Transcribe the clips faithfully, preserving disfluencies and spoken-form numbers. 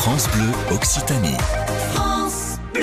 France Bleu Occitanie. France Bleu.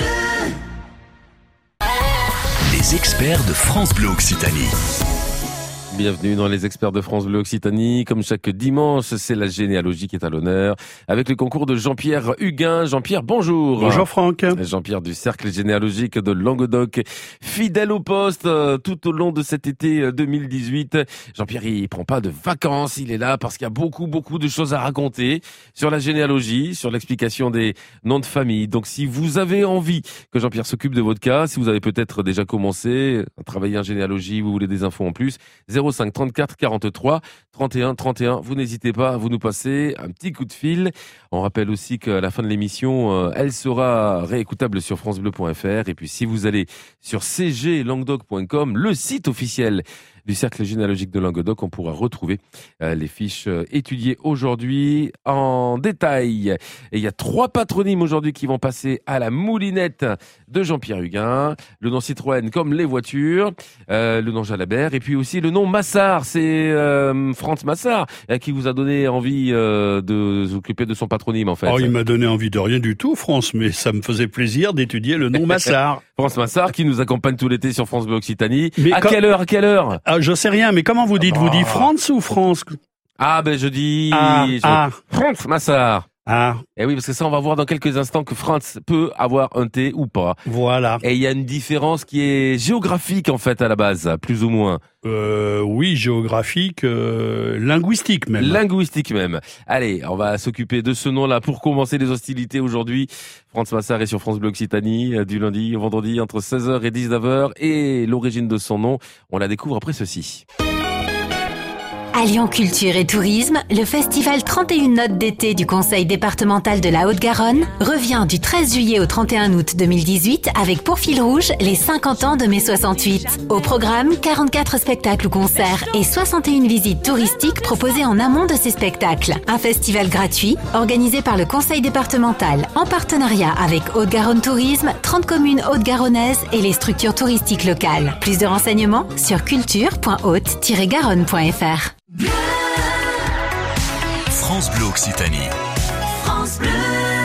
Les experts de France Bleu Occitanie. Bienvenue dans les experts de France Bleu Occitanie. Comme chaque dimanche, c'est la généalogie qui est à l'honneur avec le concours de Jean-Pierre Huguin. Jean-Pierre, bonjour. Bonjour Franck. Jean-Pierre du Cercle généalogique de Languedoc, fidèle au poste euh, tout au long de cet été deux mille dix-huit. Jean-Pierre, il prend pas de vacances, il est là parce qu'il y a beaucoup, beaucoup de choses à raconter sur la généalogie, sur l'explication des noms de famille. Donc si vous avez envie que Jean-Pierre s'occupe de votre cas, si vous avez peut-être déjà commencé à travailler en généalogie, vous voulez des infos en plus, zéro cinq trente-quatre quarante-trois trente et un trente et un. Vous n'hésitez pas à vous nous passer un petit coup de fil. On rappelle aussi qu'à la fin de l'émission, euh, elle sera réécoutable sur francebleu point f r. Et puis si vous allez sur c g languedoc point com, le site officiel du Cercle généalogique de Languedoc, on pourra retrouver euh, les fiches euh, étudiées aujourd'hui en détail. Et il y a trois patronymes aujourd'hui qui vont passer à la moulinette de Jean-Pierre Huguin. Le nom Citroën comme les voitures, euh, le nom Jalabert et puis aussi le nom Massard. C'est euh, Franz Massard euh, qui vous a donné envie euh, de s'occuper de son patronyme en fait. Oh, il m'a donné envie de rien du tout, France, mais ça me faisait plaisir d'étudier le nom Massard. Franz Massard qui nous accompagne tout l'été sur France Bleu Occitanie. Mais à quand... quelle heure, à quelle heure? Ah, je sais rien, mais comment vous dites? Vous dites France ou France? Ah ben je dis ah, je... ah. Franz Massard. Ah. Et oui, parce que ça, on va voir dans quelques instants que Franz peut avoir un T ou pas. Voilà. Et il y a une différence qui est géographique en fait à la base, plus ou moins. Euh, oui, géographique, euh, linguistique même. Linguistique même. Allez, on va s'occuper de ce nom-là pour commencer les hostilités aujourd'hui. Franz Massard est sur France Bleu Occitanie, du lundi au vendredi entre seize heures et dix-neuf heures. Et l'origine de son nom, on la découvre après ceci. À Lyon Culture et Tourisme, le festival trente et une notes d'été du Conseil départemental de la Haute-Garonne revient du treize juillet au trente et un août deux mille dix-huit avec pour fil rouge les cinquante ans de mai soixante-huit. Au programme, quarante-quatre spectacles ou concerts et soixante et une visites touristiques proposées en amont de ces spectacles. Un festival gratuit organisé par le Conseil départemental en partenariat avec Haute-Garonne Tourisme, trente communes haute-garonnaises et les structures touristiques locales. Plus de renseignements sur culture point haute tiret garonne point f r. Bleu. France Bleu Occitanie. France Bleu.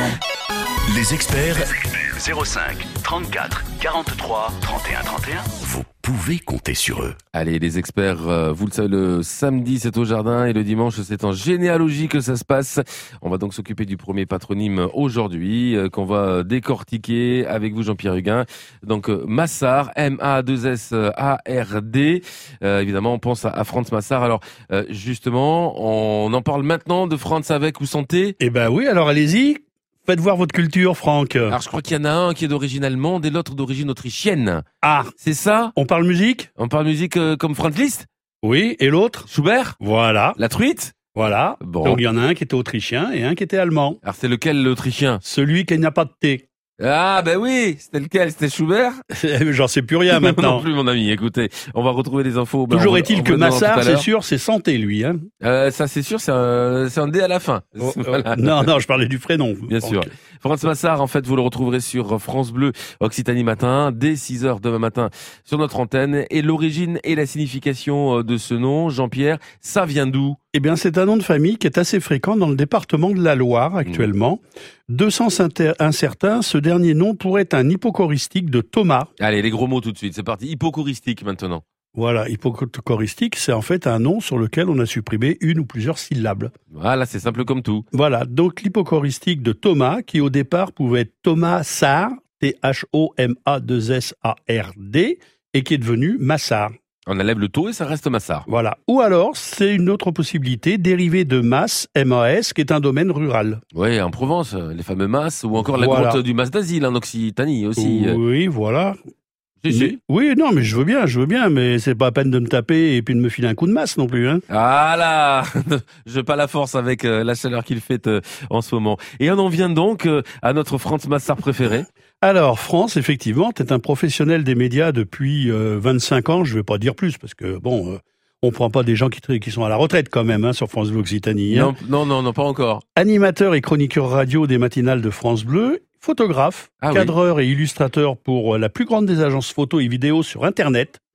Les experts. zéro cinq trente-quatre quarante-trois trente et un trente et un. Vous pouvez compter sur eux. Allez, les experts, euh, vous le savez, le samedi c'est au jardin et le dimanche c'est en généalogie que ça se passe. On va donc s'occuper du premier patronyme aujourd'hui euh, qu'on va décortiquer avec vous Jean-Pierre Huguin. Donc euh, Massard, M A deux S A R D. Euh, évidemment, on pense à, à Franz Massard. Alors euh, justement, on en parle maintenant de Franz avec ou sans T. Eh ben oui, alors allez-y. Faites voir votre culture, Franck. Alors, je crois qu'il y en a un qui est d'origine allemande et l'autre d'origine autrichienne. Ah. C'est ça? On parle musique? On parle musique euh, comme Franz Liszt? Oui. Et l'autre? Schubert? Voilà. La truite? Voilà. Bon. Donc, il y en a un qui était autrichien et un qui était allemand. Alors, c'est lequel l'autrichien? Celui qui n'a pas de thé. Ah, ben oui, c'était lequel? C'était Schubert? J'en sais plus rien maintenant. Non plus, mon ami. Écoutez, on va retrouver les infos. Ben, Toujours on, est-il on que Massard, c'est sûr, sûr, c'est santé, lui, hein. Euh, ça, c'est sûr, c'est un, c'est un D à la fin. Oh, voilà. oh. Non, non, je parlais du prénom. Bien Franck. sûr. Franz Massard, en fait, vous le retrouverez sur France Bleu Occitanie matin, dès six heures demain matin sur notre antenne. Et l'origine et la signification de ce nom, Jean-Pierre, ça vient d'où? Eh bien, c'est un nom de famille qui est assez fréquent dans le département de la Loire actuellement. Mmh. Deux sens inter- incertains, ce dernier nom pourrait être un hypocoristique de Thomas. Allez, les gros mots tout de suite. C'est parti. Hypocoristique maintenant. Voilà, hypocoristique, c'est en fait un nom sur lequel on a supprimé une ou plusieurs syllabes. Voilà, c'est simple comme tout. Voilà, donc l'hypocoristique de Thomas, qui au départ pouvait être Thomas Sard, T H O M A deux S A R D, et qui est devenu Massard. On enlève le taux et ça reste Massard. Voilà. Ou alors, c'est une autre possibilité, dérivée de Mas, M A S, qui est un domaine rural. Oui, en Provence, les fameux Mas, ou encore la voilà. grotte du Mas d'Asile en Occitanie aussi. Oui, voilà. Si, si. Mais, oui, non, mais je veux bien, je veux bien, mais c'est pas la peine de me taper et puis de me filer un coup de masse non plus, hein. Ah là, je pas la force avec euh, la chaleur qu'il fait euh, en ce moment. Et on en vient donc euh, à notre Franz Massard préféré. Alors, France, effectivement, t'es un professionnel des médias depuis euh, vingt-cinq ans, je vais pas dire plus, parce que, bon, euh, on prend pas des gens qui, qui sont à la retraite quand même, hein, sur France Bleu Occitanie. Hein. Non, non, non, non, pas encore. Animateur et chroniqueur radio des matinales de France Bleu, photographe, ah, cadreur oui. et illustrateur pour la plus grande des agences photo et vidéo sur Internet.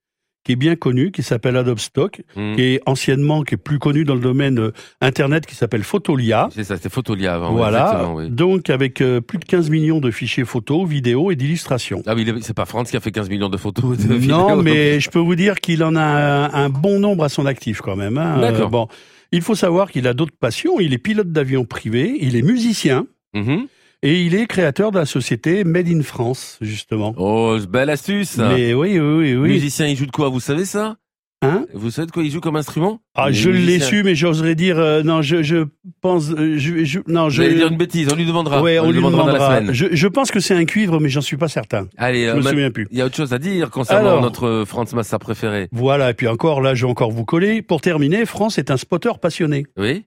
qui est bien connu, qui s'appelle Adobe Stock, mmh. qui est anciennement, qui est plus connu dans le domaine euh, Internet, qui s'appelle Fotolia. C'est ça, c'était Fotolia avant. Voilà, oui. Donc avec euh, plus de quinze millions de fichiers photos, vidéos et d'illustrations. Ah oui, c'est pas Franz qui a fait quinze millions de photos et de vidéos. Non, mais je peux vous dire qu'il en a un, un bon nombre à son actif quand même. Hein. D'accord. Euh, bon, il faut savoir qu'il a d'autres passions. Il est pilote d'avion privé, il est musicien. Mmh. Et il est créateur de la société Made in France, justement. Oh, belle astuce. Mais oui, oui, oui. Musicien, il joue de quoi? Vous savez ça? Hein? Vous savez de quoi il joue comme instrument? Ah, je l'ai su, mais j'oserais dire euh, non. Je, je pense, euh, je, je, non, je. Vous allez dire une bêtise. On lui demandera. Ouais, on, on lui demandera, demandera. Dans la semaine. Je, je pense que c'est un cuivre, mais j'en suis pas certain. Allez, je euh, me souviens plus. Il y a autre chose à dire concernant Alors, notre Franz Massart préféré. Voilà. Et puis encore, là, je vais encore vous coller. Pour terminer, Franz est un spotter passionné. Oui.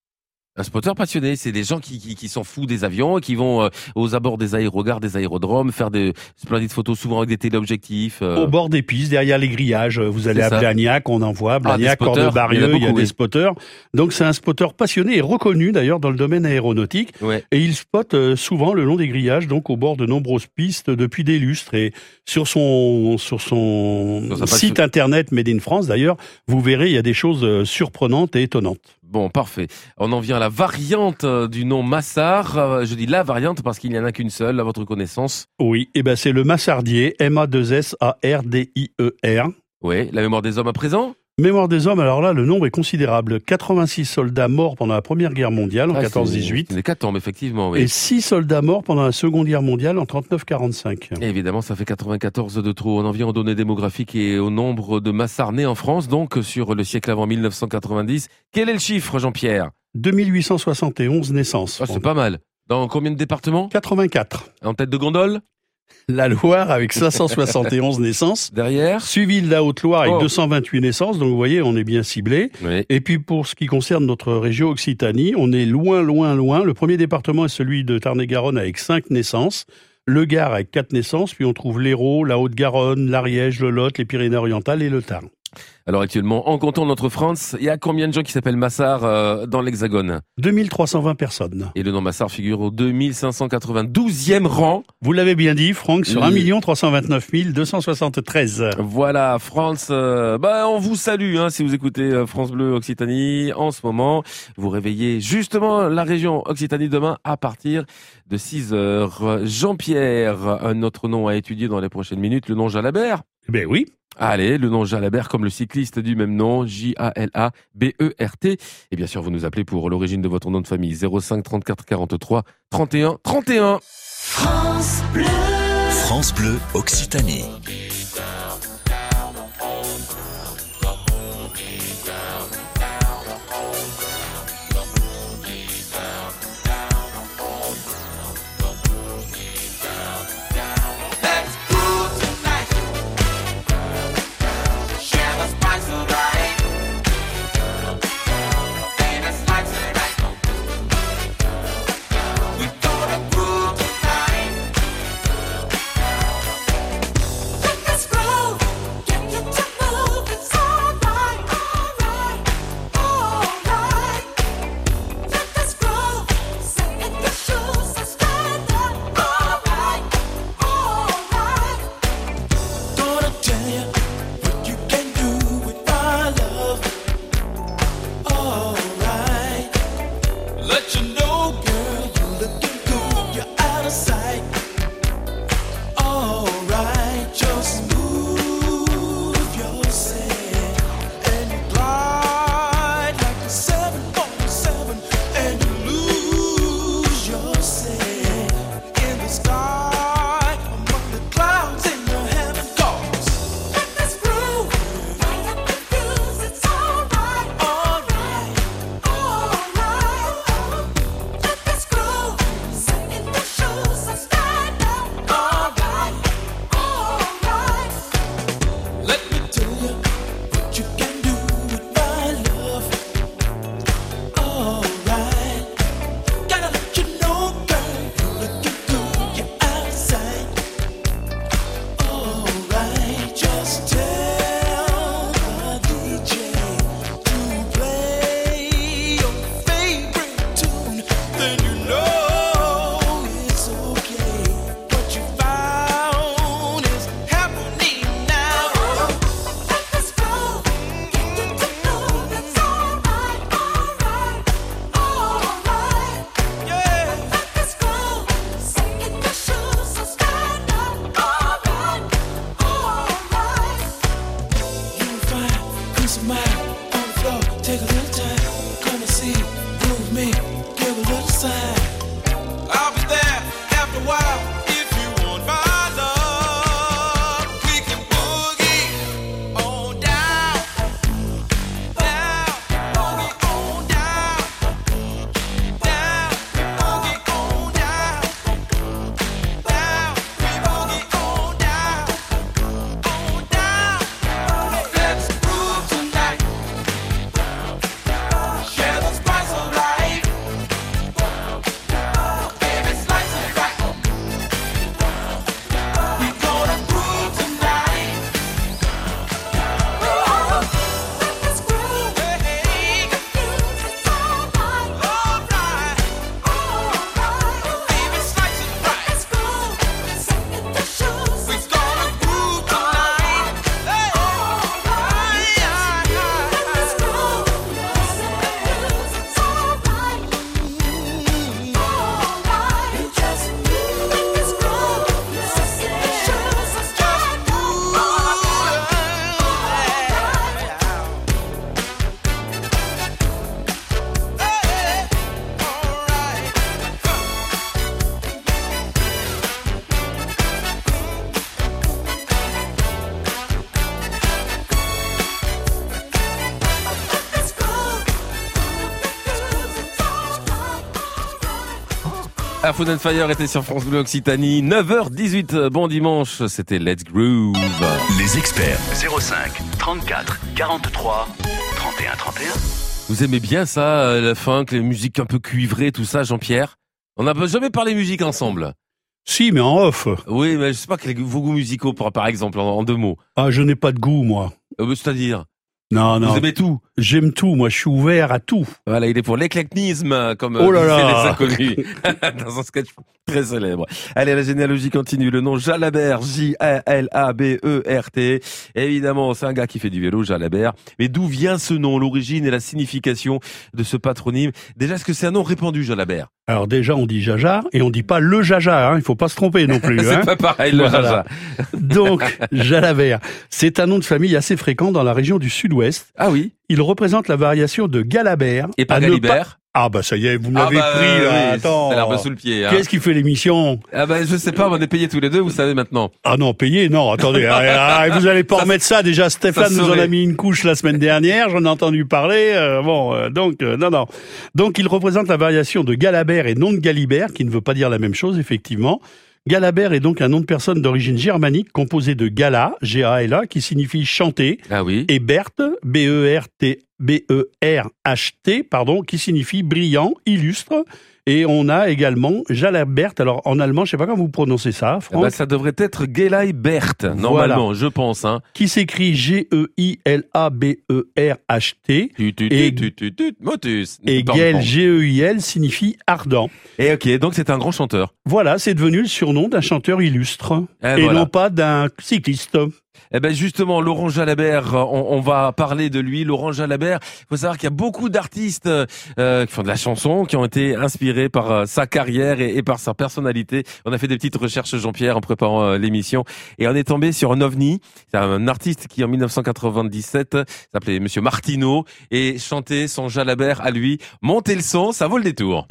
Un spotter passionné, c'est des gens qui, qui, qui sont fous des avions et qui vont euh, aux abords des aérogares, des aérodromes, faire des splendides photos, souvent avec des téléobjectifs. Euh... Au bord des pistes, derrière les grillages. Vous allez à Blagnac, on en voit. Blagnac, ah, Cornebarieux, il y a, il y a oui. des spotters. Donc c'est un spotter passionné et reconnu d'ailleurs dans le domaine aéronautique. Ouais. Et il spotte euh, souvent le long des grillages, donc au bord de nombreuses pistes depuis des lustres. Et sur son, sur son sur site internet Made in France d'ailleurs, vous verrez, il y a des choses surprenantes et étonnantes. Bon, parfait. On en vient à la variante du nom Massart. Je dis la variante parce qu'il n'y en a qu'une seule, à votre connaissance. Oui, et ben c'est le Massardier, M A deux S A R D I E R. Oui, la mémoire des hommes à présent? Mémoire des hommes, alors là, le nombre est considérable. quatre-vingt-six soldats morts pendant la Première Guerre mondiale, en ah, quatorze dix-huit. C'est une hécatombe, effectivement, oui. Et six soldats morts pendant la Seconde Guerre mondiale, en trente-neuf quarante-cinq. Et évidemment, ça fait quatre-vingt-quatorze de trop. On en vient aux données démographiques et au nombre de Massart nés en France, donc sur le siècle avant mille neuf cent quatre-vingt-dix. Quel est le chiffre, Jean-Pierre? deux mille huit cent soixante et onze naissances. Ah, c'est pas mal. Dans combien de départements? quatre-vingt-quatre. En tête de gondole? La Loire avec cinq cent soixante et onze naissances. Derrière? Suivi de la Haute-Loire avec oh. deux cent vingt-huit naissances. Donc vous voyez, on est bien ciblé. Oui. Et puis pour ce qui concerne notre région Occitanie, on est loin, loin, loin. Le premier département est celui de Tarn-et-Garonne avec cinq naissances. Le Gard avec quatre naissances. Puis on trouve l'Hérault, la Haute-Garonne, l'Ariège, le Lot, les Pyrénées-Orientales et le Tarn. Alors actuellement, en comptant notre France, il y a combien de gens qui s'appellent Massart euh, dans l'Hexagone? deux mille trois cent vingt personnes. Et le nom Massart figure au deux mille cinq cent quatre-vingt-douzième rang. Vous l'avez bien dit, Franck, sur un million trois cent vingt-neuf mille deux cent soixante-treize. Voilà, France, euh, bah, on vous salue hein, si vous écoutez euh, France Bleu Occitanie en ce moment. Vous réveillez justement la région Occitanie demain à partir de six heures. Jean-Pierre, un autre nom à étudier dans les prochaines minutes, le nom Jalabert. Ben oui. Allez, le nom Jalabert comme le cycliste du même nom, J A L A B E R T. Et bien sûr, vous nous appelez pour l'origine de votre nom de famille, zéro cinq trente-quatre quarante-trois trente et un trente et un. France Bleu. France Bleu Occitanie. Look Earth, Wind and Fire était sur France Bleu Occitanie. neuf heures dix-huit, bon dimanche, c'était Let's Groove. Les experts, zéro cinq, trente-quatre, quarante-trois, trente et un, trente et un. Vous aimez bien ça, la funk, les musiques un peu cuivrées, tout ça, Jean-Pierre? On n'a jamais parlé musique ensemble. Si, mais en off. Oui, mais je sais pas quels vos goûts musicaux, par, par exemple, en, en deux mots. Ah, je n'ai pas de goût, moi. Euh, c'est-à-dire? Non, non. Vous aimez tout? J'aime tout, moi, je suis ouvert à tout. Voilà, il est pour l'éclectisme, comme oh là disaient là. les inconnus, dans un sketch très célèbre. Allez, la généalogie continue. Le nom Jalabert, J A L A B E R T. Évidemment, c'est un gars qui fait du vélo, Jalabert. Mais d'où vient ce nom, l'origine et la signification de ce patronyme? Déjà, est-ce que c'est un nom répandu, Jalabert? Alors déjà, on dit Jaja, et on dit pas le Jaja, hein, il faut pas se tromper non plus. C'est hein. pas pareil, le Voilà. Jaja. Donc, Jalabert, c'est un nom de famille assez fréquent dans la région du Sud-Ouest. Ah oui? Il représente la variation de Galabert. Et pas à ne Galibert? Ah bah ça y est, vous me Ah l'avez bah, pris euh, là, oui, attends. c'est l'herbe sous le pied. Hein. Qu'est-ce qui fait l'émission? Ah bah je sais pas, on est payés tous les deux, vous savez maintenant. Ah non, payé, non, attendez, ah, ah, vous allez pas Ça, remettre ça, déjà Stéphane ça nous en saurait. a mis une couche la semaine dernière, j'en ai entendu parler, euh, bon, euh, donc, euh, non, non. Donc il représente la variation de Galabert et non de Galibert, qui ne veut pas dire la même chose, effectivement. Galabert est donc un nom de personne d'origine germanique composé de Gala, G A L A, qui signifie chanter, Ah oui? et Berthe, B E R T, B E R H T, pardon, qui signifie brillant, illustre. Et on a également Jalabert. Alors, en allemand, je sais pas comment vous prononcez ça, Eh Franck. ben, ça devrait être Gelibert, normalement, je pense. Hein. Qui s'écrit G E I L A B E R H T. Tu, tu, Et- tu, tu, tu, tu, motus. Et Pardon, Gel, pardon. G E I L, signifie ardent. Et ok, donc c'est un grand chanteur. Voilà, c'est devenu le surnom d'un chanteur illustre. Et et voilà. non pas d'un cycliste. Eh ben justement, Laurent Jalabert, on, on va parler de lui. Laurent Jalabert, il faut savoir qu'il y a beaucoup d'artistes euh, qui font de la chanson, qui ont été inspirés par euh, sa carrière et, et par sa personnalité. On a fait des petites recherches, Jean-Pierre, en préparant euh, l'émission, et on est tombé sur un ovni. C'est un artiste qui, en mille neuf cent quatre-vingt-dix-sept, s'appelait Monsieur Martineau, et chantait son Jalabert à lui. Montez le son, ça vaut le détour.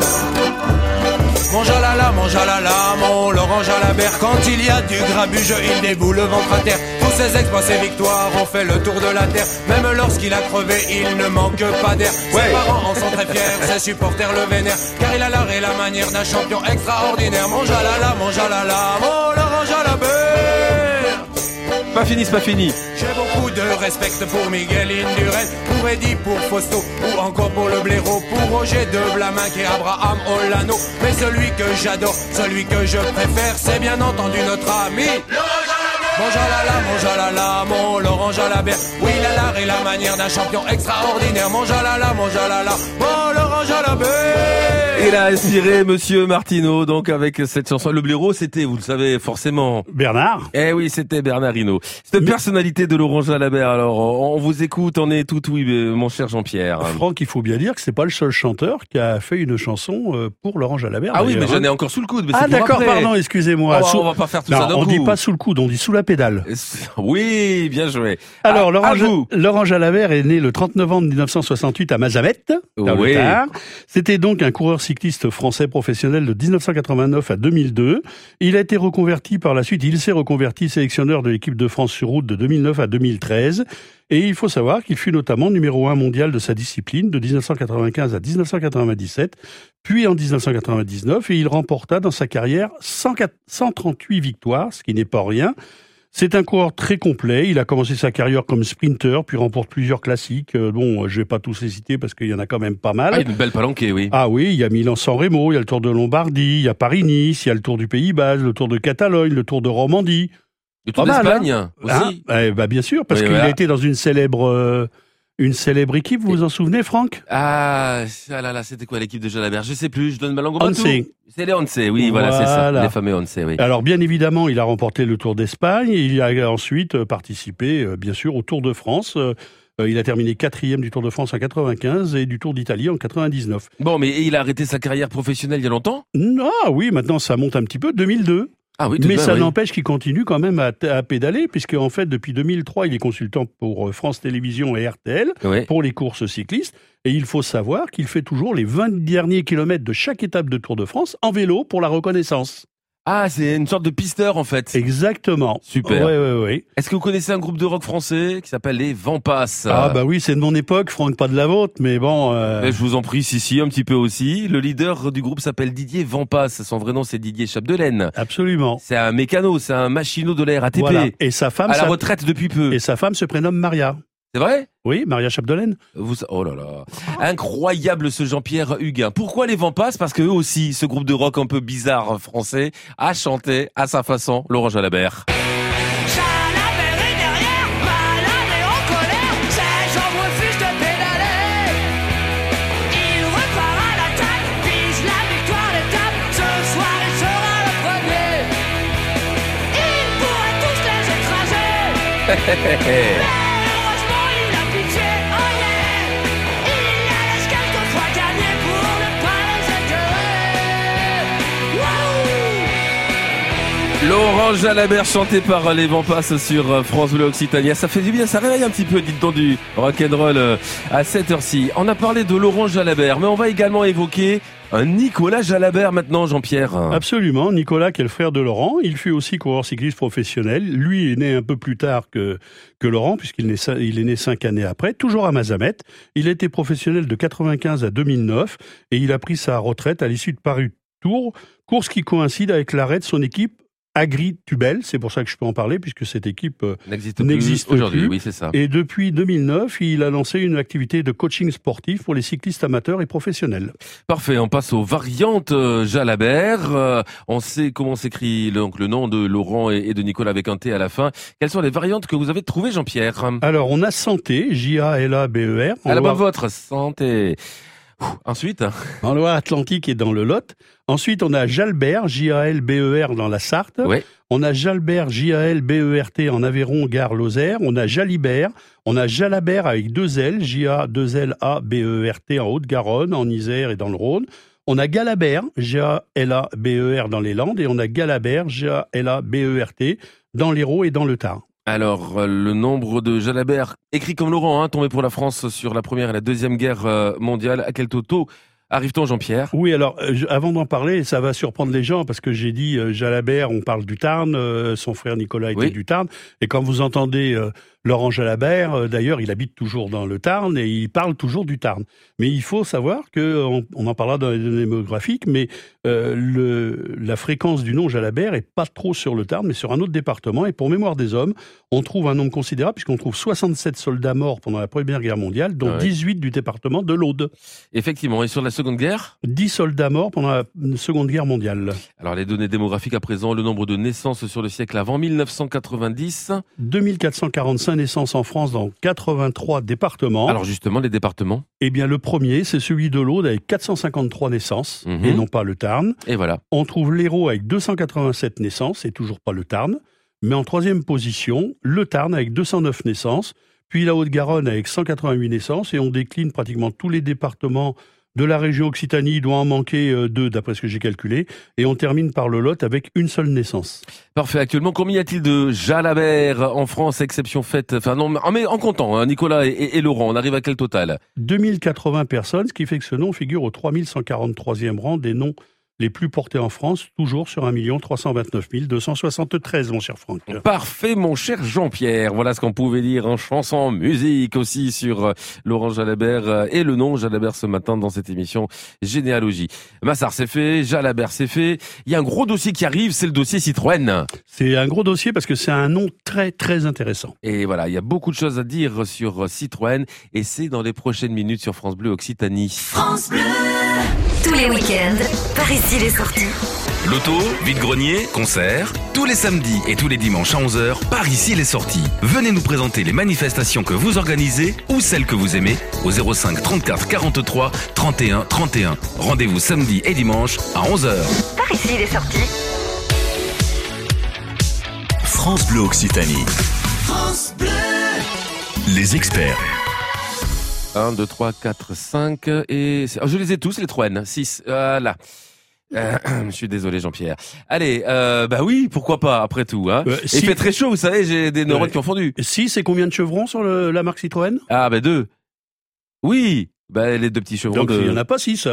Mon Jalala, mon Jalala, mon Laurent Jalabert. Quand il y a du grabuge, il déboule le ventre à terre. Tous ses exploits, ses victoires ont fait le tour de la terre. Même lorsqu'il a crevé, il ne manque pas d'air. Ses Ouais. parents en sont très fiers, ses supporters le vénèrent. Car il a l'art et la manière d'un champion extraordinaire. Mon Jalala, mon Jalala, mon Laurent Jalabert. Pas fini, c'est pas fini. J'ai beaucoup de respect pour Miguel Indurain, pour Eddie, pour Fausto, ou encore pour le blaireau, pour Roger de Blamin et Abraham Olano. Mais celui que j'adore, celui que je préfère, c'est bien entendu notre ami Mon Jalala, mon Jalala, mon Laurent Jalabert. Oui, il a l'art et la manière d'un champion extraordinaire. Mon Jalala, mon Jalala, mon Laurent Jalabert. Il a inspiré Monsieur Martineau, donc avec cette chanson. Le blaireau, c'était, vous le savez forcément. Bernard. Eh oui, c'était Bernard Hinault. Cette personnalité de Laurent Jalabert. Alors, on vous écoute, on est tout oui, mon cher Jean-Pierre. Franck, il faut bien dire que c'est pas le seul chanteur qui a fait une chanson euh, pour Laurent Jalabert. Ah oui, mais d'ailleurs. j'en ai encore sous le coude. Mais Ah c'est pour d'accord, après. pardon, excusez-moi. On va, Sous- on va pas faire tout Non, ça d'un on coup. dit pas sous le coude, on dit sous la pédale. Oui, bien joué. Alors, à, Laurent, à Ja- vous. Laurent Jalabert est né le trente novembre mille neuf cent soixante-huit à Mazamet, dans Oui. le Tarn. C'était donc un coureur cycliste français professionnel de dix-neuf cent quatre-vingt-neuf à deux mille deux. Il a été reconverti par la suite, il s'est reconverti sélectionneur de l'équipe de France sur route de deux mille neuf à deux mille treize. Et il faut savoir qu'il fut notamment numéro un mondial de sa discipline de dix-neuf cent quatre-vingt-quinze à dix-neuf cent quatre-vingt-dix-sept, puis en dix-neuf cent quatre-vingt-dix-neuf, et il remporta dans sa carrière cent quatre cent trente-huit victoires, ce qui n'est pas rien. C'est un coureur très complet. Il a commencé sa carrière comme sprinter, puis remporte plusieurs classiques. Euh, bon, je vais pas tous les citer parce qu'il y en a quand même pas mal. Ah, une belle palanquée, oui. Ah oui, il y a Milan-San Remo, il y a le Tour de Lombardie, il y a Paris-Nice, il y a le Tour du Pays Basque, le Tour de Catalogne, le Tour de Romandie. Le Tour pas mal, d'Espagne aussi. Hein Eh ben, bien sûr, parce Oui, qu'il voilà. a été dans une célèbre, euh, une célèbre équipe. Vous vous en souvenez, Franck? Ah, ah là là, c'était quoi l'équipe de Jalabert? Je sais plus, je donne ma langue au Once. bateau. C'est les Once, oui, voilà, c'est ça. Voilà. Les fameux Once, oui. Alors, bien évidemment, il a remporté le Tour d'Espagne. Il a ensuite euh, participé, euh, bien sûr, au Tour de France. Euh, euh, il a terminé quatrième du Tour de France en quatre-vingt-quinze et du Tour d'Italie en quatre-vingt-dix-neuf. Bon, mais il a arrêté sa carrière professionnelle il y a longtemps? Ah oui, maintenant ça monte un petit peu, deux mille deux. Ah oui, tout de Mais même, ça oui. n'empêche qu'il continue quand même à, à pédaler, puisque en fait, depuis deux mille trois, il est consultant pour France Télévisions et R T L, Oui. pour les courses cyclistes. Et il faut savoir qu'il fait toujours les vingt derniers kilomètres de chaque étape de Tour de France en vélo pour la reconnaissance. Ah, c'est une sorte de pisteur en fait. Exactement. Super. Ouais, ouais, ouais. Est-ce que vous connaissez un groupe de rock français qui s'appelle les Vampas? Ah bah oui, c'est de mon époque, Franck, pas de la vôtre, mais bon... Euh... Mais je vous en prie, si, si, un petit peu aussi. Le leader du groupe s'appelle Didier Vampas. Son vrai nom, c'est Didier Chapdelaine. Absolument. C'est un mécano, c'est un machinot de la R A T P. Voilà. Et sa femme... À la sa... retraite depuis peu. Et sa femme se prénomme Maria. C'est vrai? Oui, Maria Chapdelaine. Vous... Oh là là. Incroyable ce Jean-Pierre Huguin. Pourquoi les Vampas? Parce que eux aussi, ce groupe de rock un peu bizarre français, a chanté à sa façon Laurent Jalabert. Jalabert est derrière, malade et en colère, ses jambes refusent de pédaler. Il repart à l'attaque, vise la victoire d'étape, ce soir il sera le premier. Il pourrait tous les écraser. Laurent Jalabert chanté par les Vampas sur France Bleu Occitania. Ça fait du bien, ça réveille un petit peu, dites-donc, du rock'n'roll à cette heure-ci. On a parlé de Laurent Jalabert, mais on va également évoquer un Nicolas Jalabert maintenant, Jean-Pierre. Absolument, Nicolas qui est le frère de Laurent. Il fut aussi coureur cycliste professionnel. Lui est né un peu plus tard que, que Laurent, puisqu'il est, il est né cinq années après, toujours à Mazamet. Il a été professionnel de quatre-vingt-quinze à deux mille neuf et il a pris sa retraite à l'issue de Paris-Tours, course qui coïncide avec l'arrêt de son équipe Agri-Tubel, c'est pour ça que je peux en parler, puisque cette équipe euh, n'existe, n'existe plus aujourd'hui. plus. Oui, c'est ça. Et depuis deux mille neuf, il a lancé une activité de coaching sportif pour les cyclistes amateurs et professionnels. Parfait, on passe aux variantes euh, Jalabert. Euh, on sait comment s'écrit donc le nom de Laurent et, et de Nicolas avec un T à la fin. Quelles sont les variantes que vous avez trouvées, Jean-Pierre? Alors, on a Santé, J A L A B E R. À la bonne vôtre, Santé. Ouh, ensuite, en Loire-Atlantique et dans le Lot. Ensuite, on a Jalbert, J A L B E R dans la Sarthe. Ouais. On a Jalbert, J A L B E R T en Aveyron, Gare, Lozère. On a Jalibert. On a Jalabert avec deux L, J A deux L A B E R T en Haute-Garonne, en Isère et dans le Rhône. On a Galabert, G A L A B E R dans les Landes. Et on a Galabert, G A L A B E R T dans l'Hérault et dans le Tarn. Alors, le nombre de Jalabert, écrit comme Laurent, hein, tombé pour la France sur la Première et la Deuxième Guerre mondiale, à quel taux arrive-t-on, Jean-Pierre? Oui, alors, euh, avant d'en parler, ça va surprendre les gens, parce que j'ai dit euh, Jalabert, on parle du Tarn, euh, son frère Nicolas était oui. du Tarn, et quand vous entendez euh, Laurent Jalabert, euh, d'ailleurs, il habite toujours dans le Tarn, et il parle toujours du Tarn. Mais il faut savoir que, on, on en parlera dans les données démographiques, mais euh, le, la fréquence du nom Jalabert est pas trop sur le Tarn, mais sur un autre département, et pour mémoire des hommes, on trouve un nombre considérable, puisqu'on trouve soixante-sept soldats morts pendant la Première Guerre mondiale, dont ah oui. dix-huit du département de l'Aude. Effectivement, et sur la Seconde Guerre? dix soldats morts pendant la Seconde Guerre mondiale. Alors, les données démographiques à présent, le nombre de naissances sur le siècle avant mille neuf cent quatre-vingt-dix. deux mille quatre cent quarante-cinq naissances en France dans quatre-vingt-trois départements. Alors, justement, les départements? Eh bien, le premier, c'est celui de l'Aude avec quatre cent cinquante-trois naissances, mmh. et non pas le Tarn. Et voilà. On trouve l'Hérault avec deux cent quatre-vingt-sept naissances, et toujours pas le Tarn. Mais en troisième position, le Tarn avec deux cent neuf naissances, puis la Haute-Garonne avec cent quatre-vingt-huit naissances, et on décline pratiquement tous les départements de la région Occitanie. Il doit en manquer euh, deux, d'après ce que j'ai calculé. Et on termine par le Lot avec une seule naissance. Parfait. Actuellement, combien y a-t-il de Jalabert en France, exception faite, enfin non, mais en comptant, hein, Nicolas et, et, et Laurent, on arrive à quel total? deux mille quatre-vingts personnes, ce qui fait que ce nom figure au trois mille cent quarante-troisième rang des noms les plus portés en France, toujours sur un million trois cent vingt-neuf mille deux cent soixante-treize, mon cher Franck. Parfait, mon cher Jean-Pierre. Voilà ce qu'on pouvait dire en chanson, en musique aussi sur Laurent Jalabert et le nom Jalabert ce matin dans cette émission Généalogie. Massard, c'est fait, Jalabert, c'est fait. Il y a un gros dossier qui arrive, c'est le dossier Citroën. C'est un gros dossier parce que c'est un nom très, très intéressant. Et voilà, il y a beaucoup de choses à dire sur Citroën et c'est dans les prochaines minutes sur France Bleu Occitanie. France Bleu. Tous les week-ends, par ici les sorties. Loto, vide-grenier, concert. Tous les samedis et tous les dimanches à onze heures, par ici les sorties. Venez nous présenter les manifestations que vous organisez ou celles que vous aimez au zéro cinq trente-quatre quarante-trois trente et un trente et un. Rendez-vous samedi et dimanche à onze heures. Par ici les sorties. France Bleu Occitanie. France Bleu. Les experts. un, deux, trois, quatre, cinq et... Oh, je les ai tous, les trois N. six. Voilà. Euh, je suis désolé, Jean-Pierre. Allez, euh, bah oui, pourquoi pas, après tout. Hein. Euh, si... Il fait très chaud, vous savez, j'ai des neurones ouais. qui ont fondu. six, c'est combien de chevrons sur le, la marque Citroën? Ah, bah deux. Oui, bah les deux petits chevrons. Donc, de... il n'y en a pas six, alors.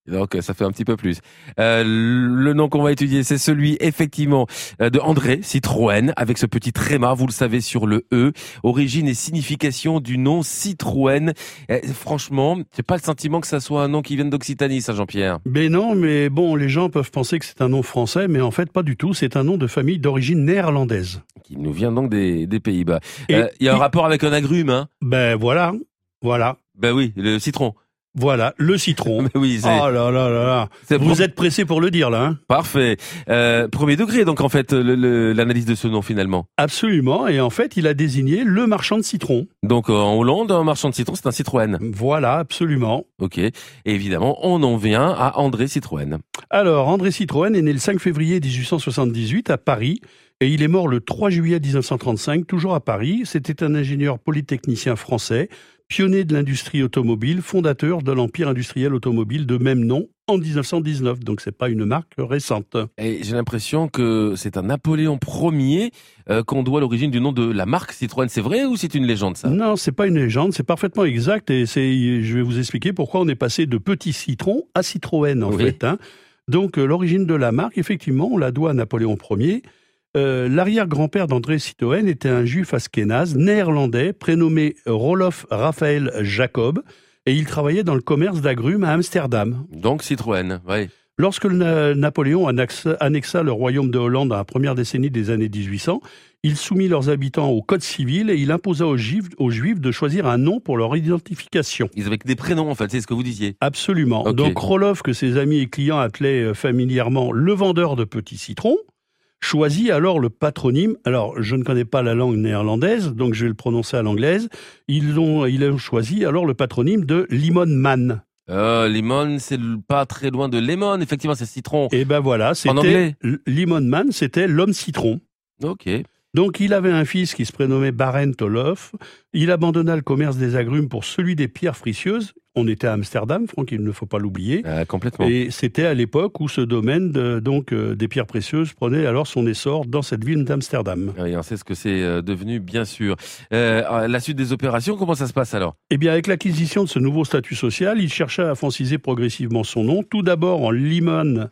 Donc ça fait un petit peu plus. Euh, le nom qu'on va étudier, c'est celui effectivement de André Citroën, avec ce petit tréma, vous le savez, sur le E. Origine et signification du nom Citroën. Eh, franchement, j'ai pas le sentiment que ça soit un nom qui vienne d'Occitanie, ça, Jean-Pierre. Mais non, mais bon, les gens peuvent penser que c'est un nom français, mais en fait pas du tout. C'est un nom de famille d'origine néerlandaise. Qui nous vient donc des, des Pays-Bas. Il Et euh, y a un il- rapport avec un agrume, hein? Ben voilà, voilà, Ben oui, le citron. voilà, le citron. Mais oui, c'est Oh là là là là. c'est Vous pro- êtes pressé pour le dire là, hein? parfait. Euh, premier degré, donc en fait, le- le- l'analyse de ce nom finalement. Absolument. Et en fait, il a désigné le marchand de citron. Donc euh, en Hollande, un marchand de citron, c'est un Citroën. Voilà, absolument. Ok. Et évidemment, on en vient à André Citroën. Alors, André Citroën est né le cinq février dix-huit cent soixante-dix-huit à Paris et il est mort le trois juillet mille neuf cent trente-cinq, toujours à Paris. C'était un ingénieur polytechnicien français, pionnier de l'industrie automobile, fondateur de l'empire industriel automobile de même nom en dix-neuf cent dix-neuf. Donc, c'est pas une marque récente. Et j'ai l'impression que c'est à Napoléon Ier euh, qu'on doit l'origine du nom de la marque Citroën. C'est vrai ou c'est une légende, ça? Non, c'est pas une légende, c'est parfaitement exact et c'est, je vais vous expliquer pourquoi on est passé de petit citron à Citroën en Oui. fait. Hein. Donc euh, l'origine de la marque, effectivement, on la doit à Napoléon Ier. Euh, l'arrière-grand-père d'André Citroën était un juif ashkénaze néerlandais prénommé Rolof Raphaël Jacob et il travaillait dans le commerce d'agrumes à Amsterdam. Donc Citroën, oui. Lorsque le Na- Napoléon annexa, annexa le royaume de Hollande dans la première décennie des années dix-huit cents, il soumit leurs habitants au code civil et il imposa aux juifs, aux juifs de choisir un nom pour leur identification. Ils avaient que des prénoms, en fait, c'est ce que vous disiez. Absolument. Ok. Donc Roloff, que ses amis et clients appelaient euh, familièrement le vendeur de petits citrons, choisit alors le patronyme. Alors, je ne connais pas la langue néerlandaise, donc je vais le prononcer à l'anglaise. Ils ont, ils ont choisi alors le patronyme de Limon Man. Euh, limon, c'est le- pas très loin de lemon, effectivement, c'est citron. Et ben voilà, c'était anglais L- Limon Man, c'était l'homme citron. Ok. Donc, il avait un fils qui se prénommait Barent Olof. Il abandonna le commerce des agrumes pour celui des pierres précieuses. On était à Amsterdam, Franck, il ne faut pas l'oublier. Euh, complètement. Et c'était à l'époque où ce domaine de- donc euh, des pierres précieuses prenait alors son essor dans cette ville d'Amsterdam. Oui, on sait ce que c'est euh, devenu, bien sûr. Euh, la suite des opérations, comment ça se passe alors? Eh bien, avec l'acquisition de ce nouveau statut social, il chercha à franciser progressivement son nom, tout d'abord en Limon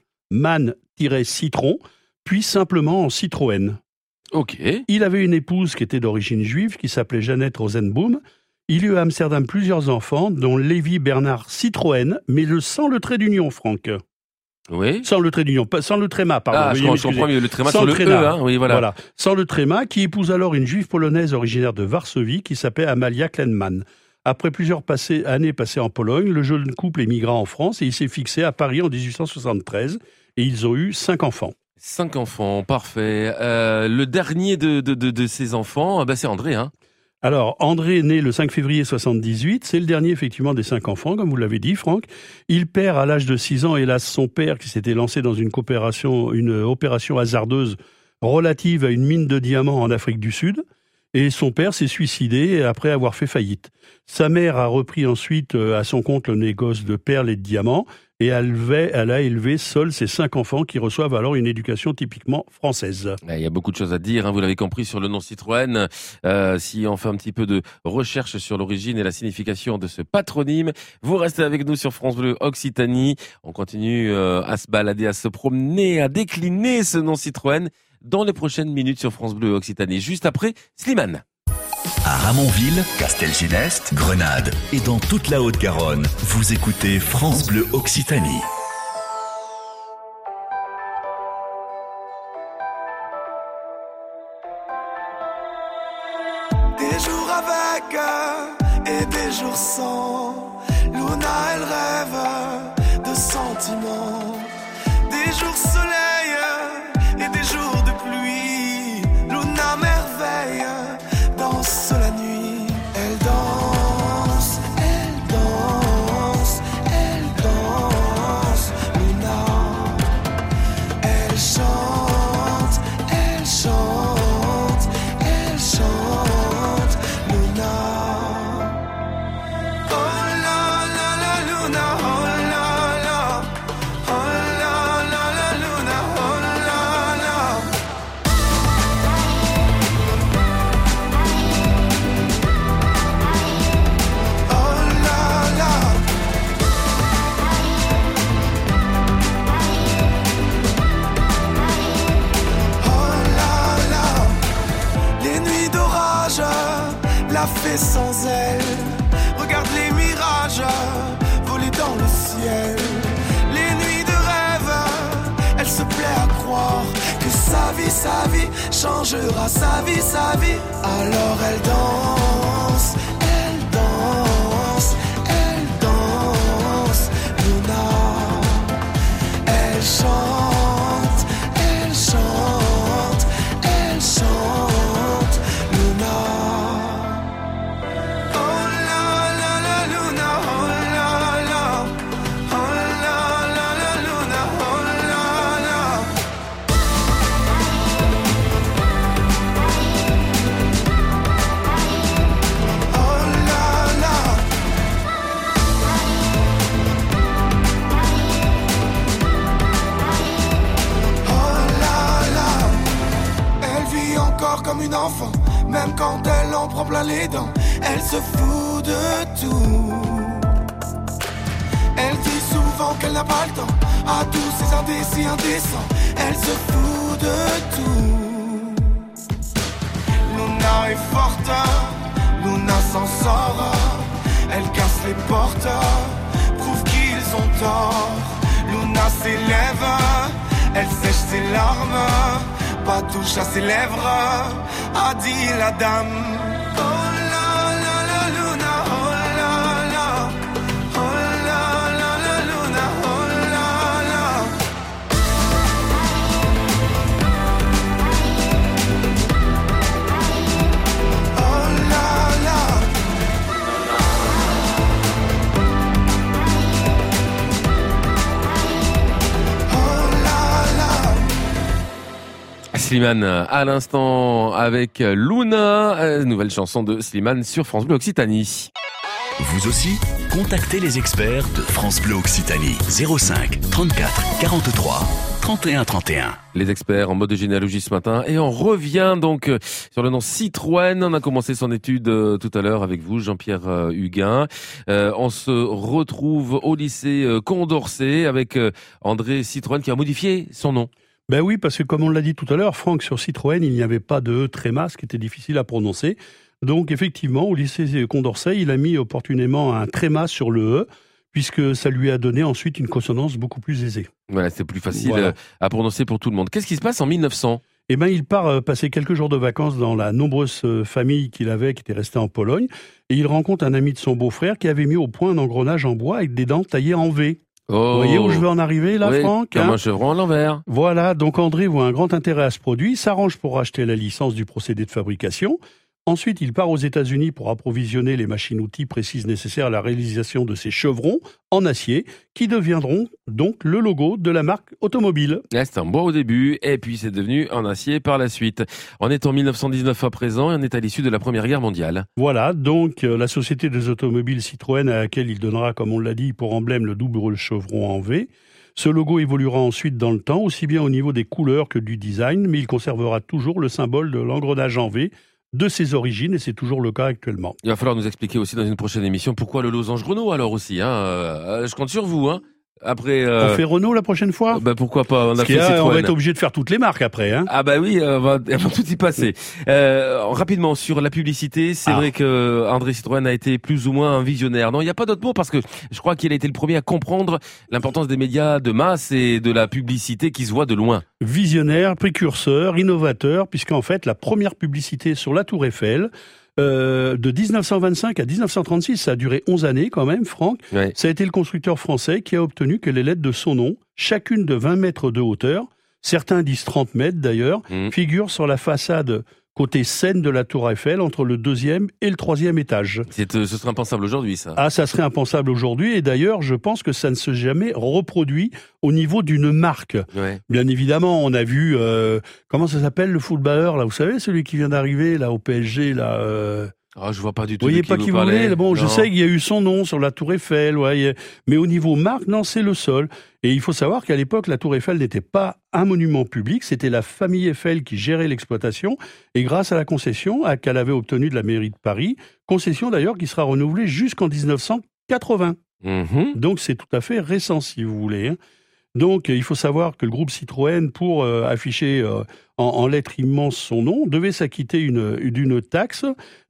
Man-Citron, puis simplement en Citroën. Ok. Il avait une épouse qui était d'origine juive, qui s'appelait Jeannette Rosenbaum. Il eut à Amsterdam plusieurs enfants, dont Lévi Bernard Citroën, mais le, sans le trait d'union, Franck. Oui. Sans le trait d'union, pas- sans le tréma, pardon. Ah, je, Veuillez je comprends m'excuser. mieux. Le tréma Sans sur le le E, tréma. hein. Oui, voilà. Voilà. Sans le tréma, qui épouse alors une juive polonaise originaire de Varsovie qui s'appelait Amalia Klenman. Après plusieurs passées- années passées en Pologne, le jeune couple émigra en France et il s'est fixé à Paris en dix-huit cent soixante-treize et ils ont eu cinq enfants. Cinq enfants, parfait. Euh, le dernier de, de, de, de ces enfants, euh, bah, c'est André, hein. Alors, André, né le cinq février soixante-dix-huit, c'est le dernier effectivement des cinq enfants, comme vous l'avez dit, Franck. Il perd à l'âge de six ans, hélas, son père qui s'était lancé dans une coopération, une opération hasardeuse relative à une mine de diamants en Afrique du Sud. Et son père s'est suicidé après avoir fait faillite. Sa mère a repris ensuite euh, à son compte le négoce de perles et de diamants et elle, va- elle a élevé seule ses cinq enfants qui reçoivent alors une éducation typiquement française. Il y a beaucoup de choses à dire, hein, vous l'avez compris, sur le nom Citroën. Euh, si on fait un petit peu de recherche sur l'origine et la signification de ce patronyme, vous restez avec nous sur France Bleu Occitanie. On continue euh, à se balader, à se promener, à décliner ce nom Citroën dans les prochaines minutes sur France Bleu Occitanie. Juste après, Slimane. À Ramonville, Castelginest, Grenade et dans toute la Haute-Garonne, vous écoutez France Bleu Occitanie. Des jours avec euh, et des jours sans. Luna, elle rêve de sentiments. Des jours soleil euh, et des jours de pluie. Luna merveille euh, danse la nuit. Elle danse, elle danse, elle danse. Luna, elle chante, elle chante, elle chante. Luna. Oh la la la Luna, oh la la, oh l'a fait sans elle. Regarde les mirages voler dans le ciel. Les nuits de rêve, elle se plaît à croire que sa vie, sa vie changera, sa vie, sa vie. Alors elle danse, elle danse, elle danse, Luna. Elle chante, elle chante, elle chante, Luna. Oh la la la Luna, oh la la, oh la la la Luna, oh la la. Oh la la. Oh là là. Elle vit encore comme une enfant, même quand elle en prend plein les dents. Elle se fout de tout. Elle dit souvent qu'elle n'a pas le temps à tous ces indécis indécents. Elle se fout de tout. Luna est forte, Luna s'en sort. Elle casse les portes, prouve qu'ils ont tort. Luna s'élève, elle sèche ses larmes, pas touche à ses lèvres, a dit la dame. Oh la la la Luna, oh la la, oh la la la Luna, oh la la. Oh la la. Oh la la. Slimane à l'instant avec Luna, euh, nouvelle chanson de Slimane sur France Bleu Occitanie. Vous aussi, contactez les experts de France Bleu Occitanie. zéro cinq trente-quatre quarante-trois trente et un trente et un. Les experts en mode généalogie ce matin et on revient donc euh, sur le nom Citroën. On a commencé son étude euh, tout à l'heure avec vous, Jean-Pierre euh, Huguin. Euh, on se retrouve au lycée euh, Condorcet avec euh, André Citroën qui a modifié son nom. Ben oui, parce que comme on l'a dit tout à l'heure, Franck, sur Citroën, il n'y avait pas de E tréma, ce qui était difficile à prononcer. Donc effectivement, au lycée Condorcet, il a mis opportunément un tréma sur le E, puisque ça lui a donné ensuite une consonance beaucoup plus aisée. Voilà, c'est plus facile Voilà. euh, à prononcer pour tout le monde. Qu'est-ce qui se passe en mille neuf cents ? Eh ben, il part euh, passer quelques jours de vacances dans la nombreuse euh, famille qu'il avait, qui était restée en Pologne, et il rencontre un ami de son beau-frère qui avait mis au point un engrenage en bois avec des dents taillées en V. Oh. Vous voyez où je veux en arriver là, Oui, Franck, comme hein un chevron à l'envers. Voilà, donc André voit un grand intérêt à ce produit, s'arrange pour acheter la licence du procédé de fabrication. Ensuite, il part aux États-Unis pour approvisionner les machines-outils précises nécessaires à la réalisation de ces chevrons en acier, qui deviendront donc le logo de la marque automobile. Ouais, c'est un bois au début, et puis c'est devenu en acier par la suite. On est en mille neuf cent dix-neuf à présent, et on est à l'issue de la Première Guerre mondiale. Voilà, donc euh, la société des automobiles Citroën, à laquelle il donnera, comme on l'a dit, pour emblème le double chevron en V. Ce logo évoluera ensuite dans le temps, aussi bien au niveau des couleurs que du design, mais il conservera toujours le symbole de l'engrenage en V, de ses origines, et c'est toujours le cas actuellement. Il va falloir nous expliquer aussi dans une prochaine émission pourquoi le losange Renault alors aussi. Hein. Euh, je compte sur vous. Hein. Après, euh... On fait Renault la prochaine fois Ben pourquoi pas, on a Parce fait qu'il y a, Citroën. on va être obligé de faire toutes les marques après. Hein. Ah bah oui, on va, on va tout y passer. Euh, rapidement, sur la publicité, c'est Ah. vrai que André Citroën a été plus ou moins un visionnaire. Non, il n'y a pas d'autre mot parce que je crois qu'il a été le premier à comprendre l'importance des médias de masse et de la publicité qui se voit de loin. Visionnaire, précurseur, innovateur, puisqu'en fait, la première publicité sur la Tour Eiffel, euh, de dix-neuf cent vingt-cinq à dix-neuf cent trente-six, ça a duré onze années quand même, Franck. Ouais. Ça a été le constructeur français qui a obtenu que les lettres de son nom, chacune de vingt mètres de hauteur, certains disent trente mètres d'ailleurs, Mmh. figurent sur la façade côté Seine de la Tour Eiffel, entre le deuxième et le troisième étage. C'est, euh, ce serait impensable aujourd'hui, ça. Ah, ça serait impensable aujourd'hui, et d'ailleurs, je pense que ça ne s'est jamais reproduit au niveau d'une marque. Ouais. Bien évidemment, on a vu, euh, comment ça s'appelle le footballeur, là, vous savez, celui qui vient d'arriver, là, au P S G, là, euh... Ah, je vois pas du tout. Vous voyez de pas qui qui vous vous parlez. voulez. Bon, je Non. sais qu'il y a eu son nom sur la Tour Eiffel, ouais, mais au niveau marque, non, c'est le seul. Et il faut savoir qu'à l'époque, la Tour Eiffel n'était pas un monument public, c'était la famille Eiffel qui gérait l'exploitation, et grâce à la concession à- qu'elle avait obtenue de la mairie de Paris, concession d'ailleurs qui sera renouvelée jusqu'en dix-neuf cent quatre-vingts. Mhm. Donc c'est tout à fait récent, si vous voulez. hein. Donc il faut savoir que le groupe Citroën, pour euh, afficher euh, en, en lettres immenses son nom, devait s'acquitter une- d'une taxe,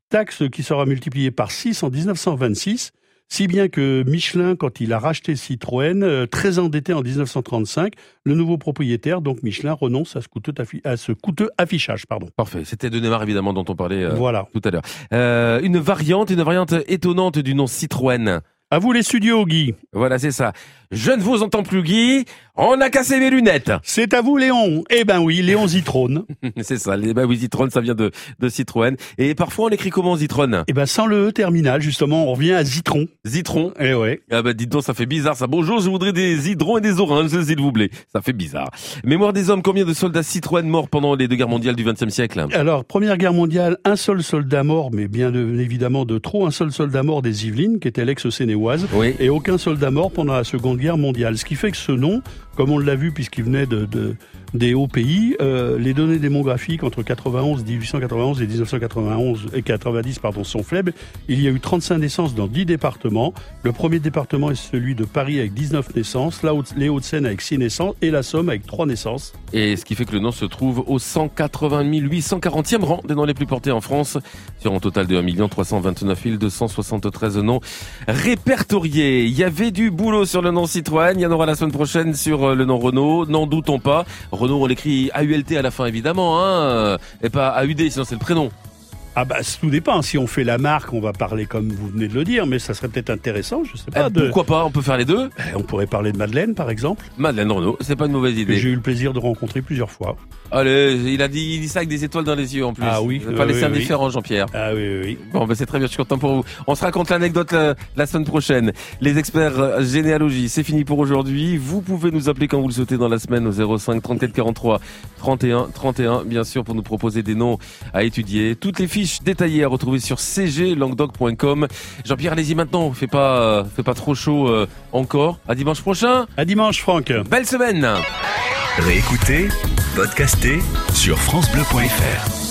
taxe qui sera multipliée par six en dix-neuf cent vingt-six, si bien que Michelin, quand il a racheté Citroën, euh, très endetté en dix-neuf cent trente-cinq, le nouveau propriétaire, donc Michelin, renonce à ce coûteux, affi- à ce coûteux affichage. Pardon. Parfait. C'était de Neymar, évidemment, dont on parlait euh, Voilà. tout à l'heure. Euh, une variante, une variante étonnante du nom Citroën. À vous les studios, Guy. Voilà, c'est ça. Je ne vous entends plus, Guy. On a cassé mes lunettes. C'est à vous, Léon. Eh ben oui, Léon Zitrone. C'est ça. Les, bah oui, Zitrone, ça vient de, de Citroën. Et parfois, on écrit comment Zitrone? Eh ben sans le E terminal, justement, on revient à Zitron. Zitron. Eh ouais. Ah bah dites donc, ça fait bizarre ça. Bonjour, je voudrais des hydrons et des oranges, s'il vous plaît. Ça fait bizarre. Mémoire des hommes, combien de soldats Citroën morts pendant les deux guerres mondiales du vingtième siècle? Alors, Première Guerre mondiale, un seul soldat mort, mais bien de- évidemment de trop, un seul soldat mort des Yvelines, qui était l'ex-Sénéoise, Oui. et aucun soldat mort pendant la Seconde Guerre mondiale. Ce qui fait que ce nom, comme on l'a vu puisqu'il venait de, de des hauts pays, euh, les données démographiques entre quatre-vingt-onze, dix-huit cent quatre-vingt-onze et dix-neuf cent quatre-vingt-onze et quatre-vingt-dix pardon, sont faibles. Il y a eu trente-cinq naissances dans dix départements. Le premier département est celui de Paris avec dix-neuf naissances, la Haute- les Hauts-de-Seine avec six naissances et la Somme avec trois naissances. Et ce qui fait que le nom se trouve au cent quatre-vingt mille huit cent quarantième rang des noms les plus portés en France, sur un total de un million trois cent vingt-neuf mille deux cent soixante-treize noms répertoriés. Il y avait du boulot sur le nom Citroën, il y en aura la semaine prochaine sur euh, le nom Renault, n'en doutons pas. Renault, on l'écrit A U L T à la fin évidemment, hein, et pas A U D, sinon c'est le prénom. Ah bah tout dépend, si on fait la marque, on va parler comme vous venez de le dire, mais ça serait peut-être intéressant, je sais pas. Euh, de... Pourquoi pas, on peut faire les deux. Eh, On pourrait parler de Madeleine par exemple, Madeleine Renault, c'est pas une mauvaise que idée. j'ai eu le plaisir de rencontrer plusieurs fois. Allez, il a dit, il dit ça avec des étoiles dans les yeux en plus. Ah oui, Il va pas euh, laisser oui, oui. indifférent, Jean-Pierre. Ah oui, oui, oui. Bon, ben c'est très bien, je suis content pour vous. On se raconte l'anecdote la, la semaine prochaine. Les experts euh, généalogie, c'est fini pour aujourd'hui. Vous pouvez nous appeler quand vous le souhaitez dans la semaine au zéro cinq trente-quatre quarante-trois trente et un trente et un, bien sûr, pour nous proposer des noms à étudier. Toutes les fiches détaillées à retrouver sur c g languedoc point com. Jean-Pierre, allez-y maintenant, fait pas, euh, fait pas trop chaud euh, encore. À dimanche prochain. À dimanche, Franck. Belle semaine. Réécoutez, podcastez sur francebleu point f r.